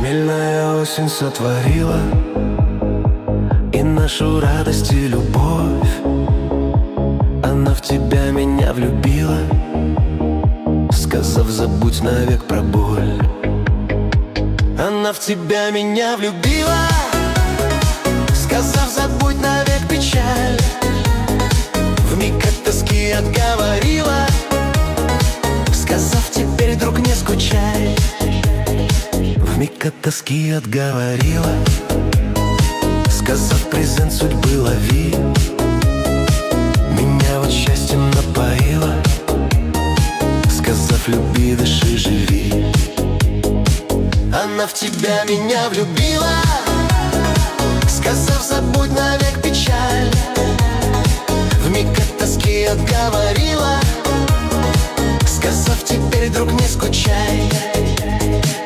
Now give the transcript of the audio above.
Хмельная осень сотворила и нашу радость и любовь. Она в тебя меня влюбила, сказав, забудь навек про боль. Она в тебя меня влюбила, сказав, забудь навек печаль. Вмиг от тоски отговорила, сказав, теперь, друг, не скучай. Вмиг от тоски отговорила, сказав, презент судьбы лови. Меня вот счастьем напоила, сказав, люби, дыши, живи. Она в тебя меня влюбила, сказав, забудь навек печаль. Вмиг от тоски отговорила, сказав, теперь, друг, не скучай.